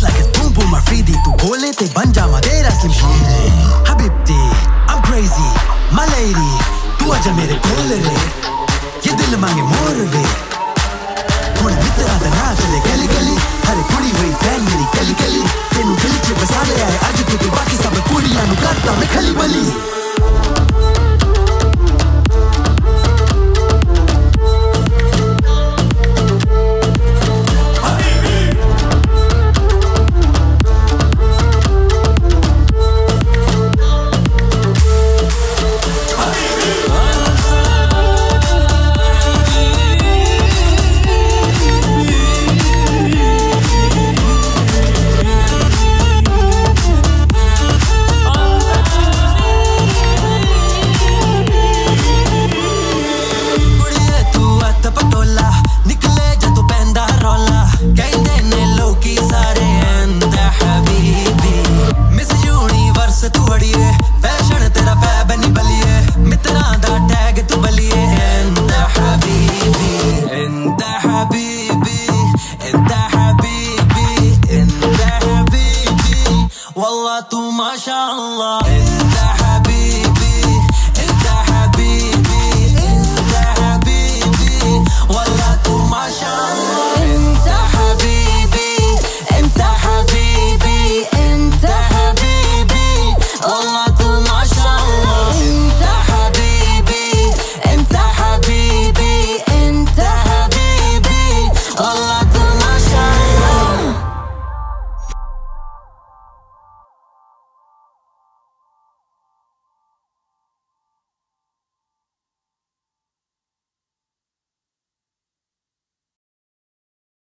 like it's boom boom Afridi. Tu bole te banja madera slim shady. Habibti, I'm crazy, my lady. Tu aja mere kol re, ye dil mange mor ve. Hun mitra da na chale gali gali, hare kudi hui fan meri gali gali. Tenu dil ch basa le aaye aaj tu ke baki sab kudiyan nu karta main khali bali. والله تو ما شاء الله انت حبيبي